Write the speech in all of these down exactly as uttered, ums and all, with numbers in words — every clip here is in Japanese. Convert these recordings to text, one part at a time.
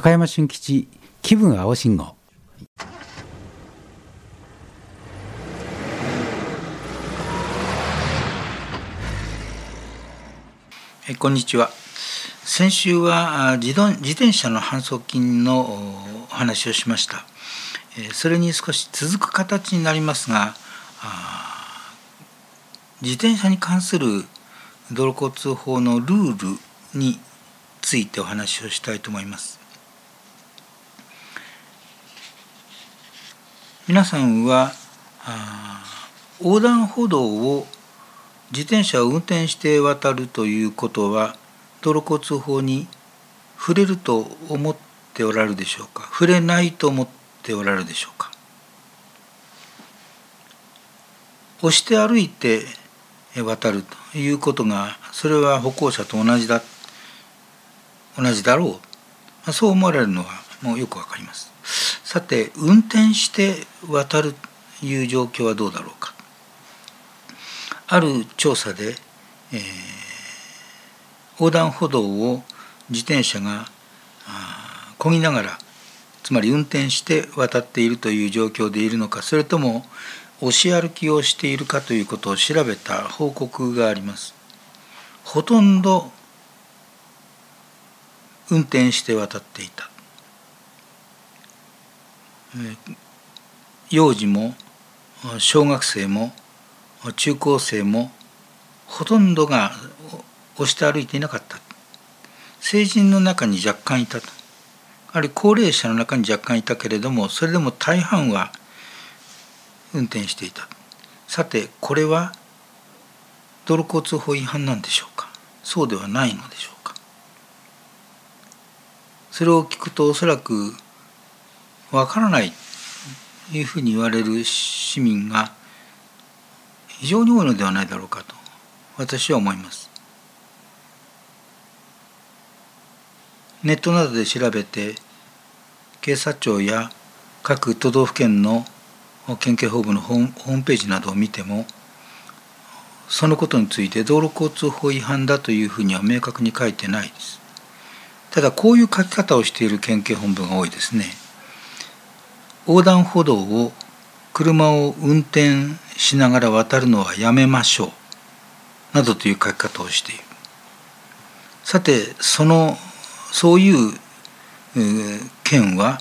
高山俊吉気分青信号。 えこんにちは。先週は自動自転車の反則金のお話をしました。それに少し続く形になりますが、自転車に関する道路交通法のルールについてお話をしたいと思います。皆さんは横断歩道を自転車を運転して渡るということは道路交通法に触れると思っておられるでしょうか。触れないと思っておられるでしょうか。押して歩いて渡るということがそれは歩行者と同じだ同じだろう、そう思われるのはもうよくわかります。さて、運転して渡るという状況はどうだろうか。ある調査で、えー、横断歩道を自転車が漕ぎながら、つまり運転して渡っているという状況でいるのか、それとも押し歩きをしているかということを調べた報告があります。ほとんど運転して渡っていた。幼児も小学生も中高生もほとんどが押して歩いていなかった。成人の中に若干いたと。あるいは高齢者の中に若干いたけれども、それでも大半は運転していた。さて、これは道路交通法違反なんでしょうか。そうではないのでしょうか。それを聞くとおそらくわからないというふうに言われる市民が非常に多いのではないだろうかと私は思います。ネットなどで調べて警察庁や各都道府県の県警本部のホームページなどを見ても、そのことについて道路交通法違反だというふうには明確に書いてないです。ただこういう書き方をしている県警本部が多いですね。横断歩道を車を運転しながら渡るのはやめましょうなどという書き方をしている。さて、そのそういう県は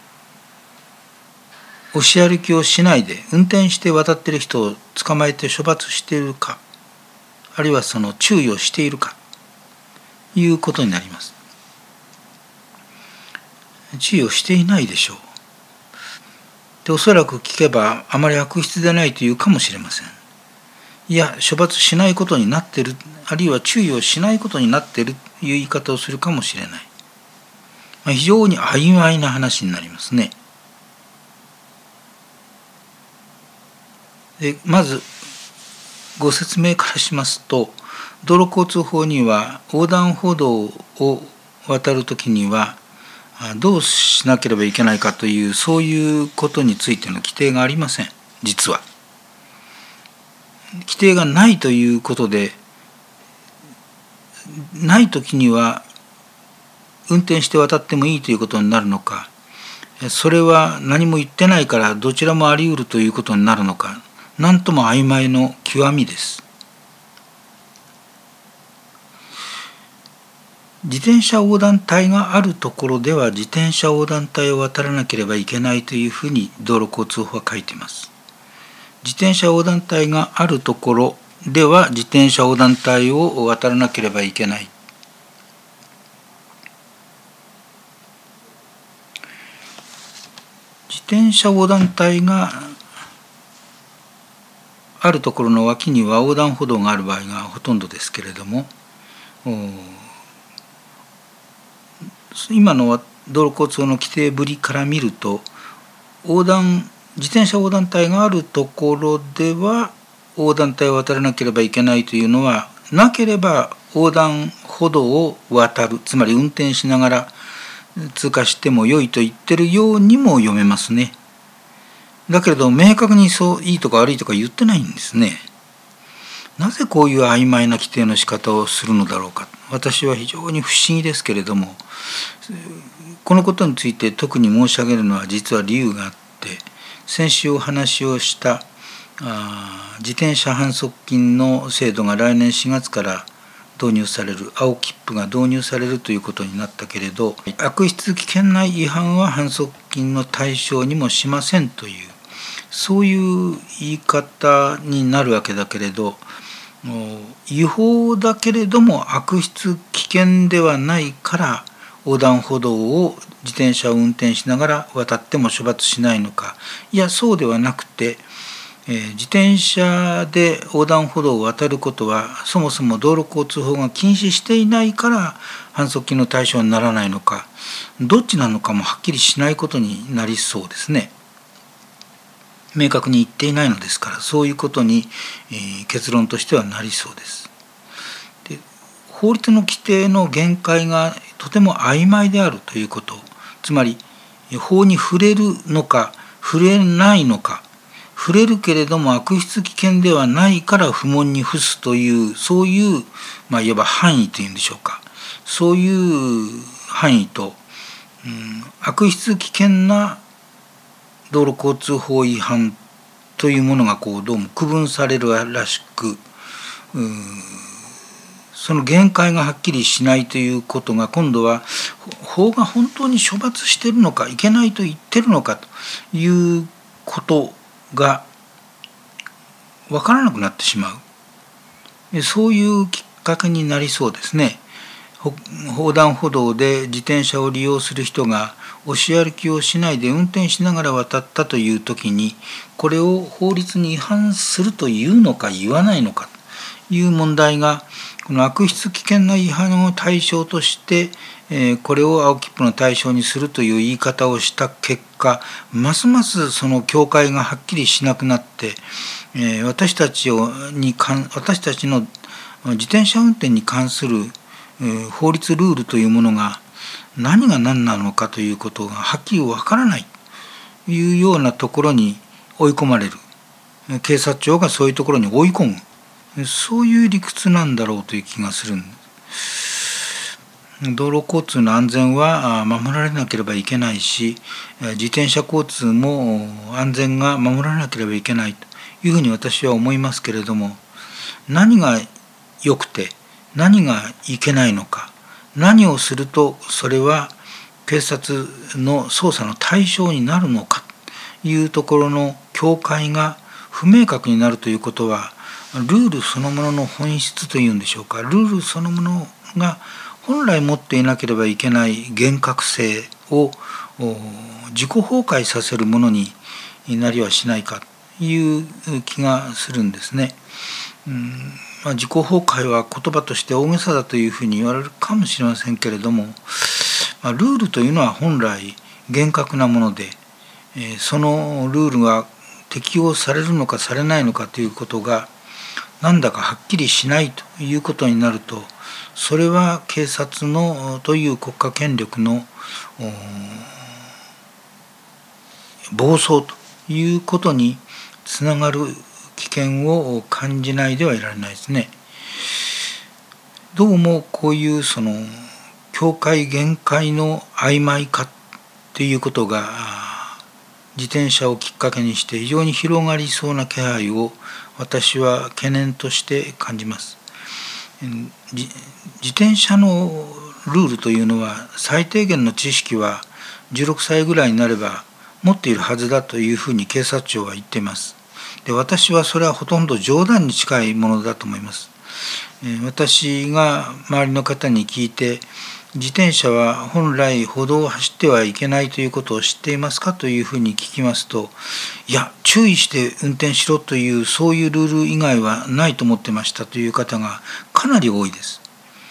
押し歩きをしないで運転して渡っている人を捕まえて処罰しているか、あるいはその注意をしているかということになります。注意をしていないでしょう。で、おそらく聞けばあまり悪質でないというかもしれません。いや、処罰しないことになっている、あるいは注意をしないことになっているという言い方をするかもしれない。まあ、非常に曖昧な話になりますね。で、まずご説明からしますと、道路交通法には横断歩道を渡るときにはどうしなければいけないかという、そういうことについての規定がありません。実は規定がないということで、ないときには運転して渡ってもいいということになるのか、それは何も言ってないからどちらもあり得るということになるのか、なんとも曖昧の極みです。自転車横断帯があるところでは自転車横断帯を渡らなければいけないというふうに道路交通法は書いています。自転車横断帯があるところでは自転車横断帯を渡らなければいけない。自転車横断帯があるところの脇には横断歩道がある場合がほとんどですけれども、今の道路交通法の規定ぶりから見ると、横断自転車横断帯があるところでは横断帯を渡らなければいけないというのはなければ、横断歩道を渡る、つまり運転しながら通過しても良いと言ってるようにも読めますね。だけれど明確にそういいとか悪いとか言ってないんですね。 なぜこういう曖昧な規定の仕方をするのだろうか、私は非常に不思議ですけれども、このことについて特に申し上げるのは実は理由があって、先週お話をしたあ自転車反則金の制度が来年しがつから導入される、青切符が導入されるということになったけれど、悪質危険な違反は反則金の対象にもしませんという、そういう言い方になるわけだけれど、違法だけれども悪質危険ではないから横断歩道を自転車を運転しながら渡っても処罰しないのか。いや、そうではなくて、えー、自転車で横断歩道を渡ることはそもそも道路交通法が禁止していないから反則金の対象にならないのか、どっちなのかもはっきりしないことになりそうですね。明確に言っていないのですから、そういうことに、えー、結論としてはなりそうです。で、法律の規定の限界がとても曖昧であるということ、つまり法に触れるのか触れないのか、触れるけれども悪質危険ではないから不問に付すという、そういう、まあ、いわば範囲というんでしょうか、そういう範囲と、うん、悪質危険な道路交通法違反というものがこうどうも区分されるらしく、うん、その限界がはっきりしないということが、今度は法が本当に処罰しているのかいけないと言ってるのかということが分からなくなってしまう、そういうきっかけになりそうですね。横断歩道で自転車を利用する人が押し歩きをしないで運転しながら渡ったという時に、これを法律に違反するというのか言わないのかという問題が、この悪質危険な違反を対象として、えー、これを青切符の対象にするという言い方をした結果、ますますその境界がはっきりしなくなって、えー、私たちをに私たちの自転車運転に関する法律ルールというものが何が何なのかということがはっきりわからないというようなところに追い込まれる、警察庁がそういうところに追い込む、そういう理屈なんだろうという気がする。道路交通の安全は守られなければいけないし、自転車交通も安全が守られなければいけないというふうに私は思いますけれども、何が良くて何がいけないのか、何をするとそれは警察の捜査の対象になるのかというところの境界が不明確になるということは、ルールそのものの本質というんでしょうか、ルールそのものが本来持っていなければいけない厳格性を自己崩壊させるものになりはしないかという気がするんですね。うんまあ、自己崩壊は言葉として大げさだというふうに言われるかもしれませんけれども、まあ、ルールというのは本来厳格なもので、えー、そのルールが適用されるのかされないのかということがなんだかはっきりしないということになると、それは警察のという国家権力の暴走ということにつながる危険を感じないではいられないですね。どうもこういうその境界限界の曖昧化ということが自転車をきっかけにして非常に広がりそうな気配を私は懸念として感じます。自転車のルールというのは最低限の知識はじゅうろくさいぐらいになれば持っているはずだというふうに警察庁は言っています。で、私はそれはほとんど冗談に近いものだと思います。私が周りの方に聞いて、自転車は本来歩道を走ってはいけないということを知っていますかというふうに聞きますと、いや注意して運転しろというそういうルール以外はないと思ってましたという方がかなり多いです。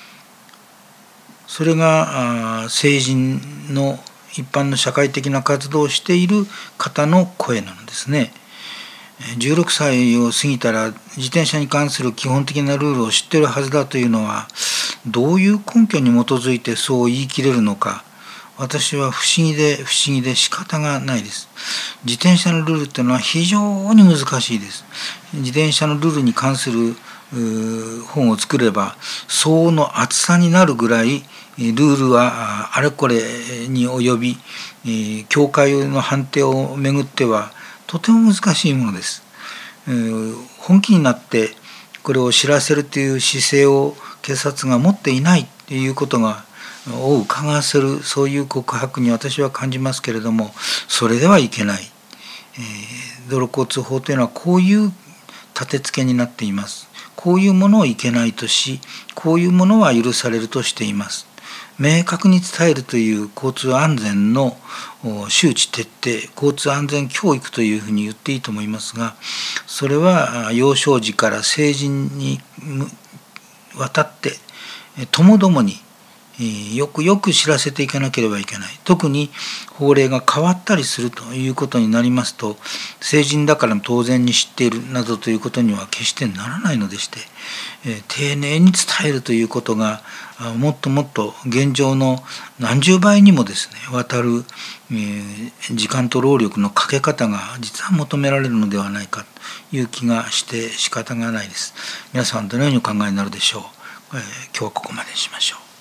それが成人の一般の社会的な活動をしている方の声なのですね。じゅうろくさいを過ぎたら自転車に関する基本的なルールを知っているはずだというのはどういう根拠に基づいてそう言い切れるのか、私は不思議で不思議で仕方がないです。自転車のルールというのは非常に難しいです。自転車のルールに関する本を作れば相応の厚さになるぐらいルールはあれこれに及び、教会の判定をめぐってはとても難しいものです。本気になってこれを知らせるという姿勢を警察が持っていないということがを伺わせる、そういう告白に私は感じますけれども、それではいけない。えー、道路交通法というのはこういう立て付けになっています。こういうものをいけないとし、こういうものは許されるとしています。明確に伝えるという交通安全の周知徹底、交通安全教育というふうに言っていいと思いますが、それは幼少時から成人にわたってともどもによくよく知らせていかなければいけない。特に法令が変わったりするということになりますと、成人だから当然に知っているなどということには決してならないのでして、丁寧に伝えるということがもっともっと現状の何十倍にもですね渡る時間と労力のかけ方が実は求められるのではないかという気がして仕方がないです。皆さんどのようにお考えになるでしょう。今日はここまでにしましょう。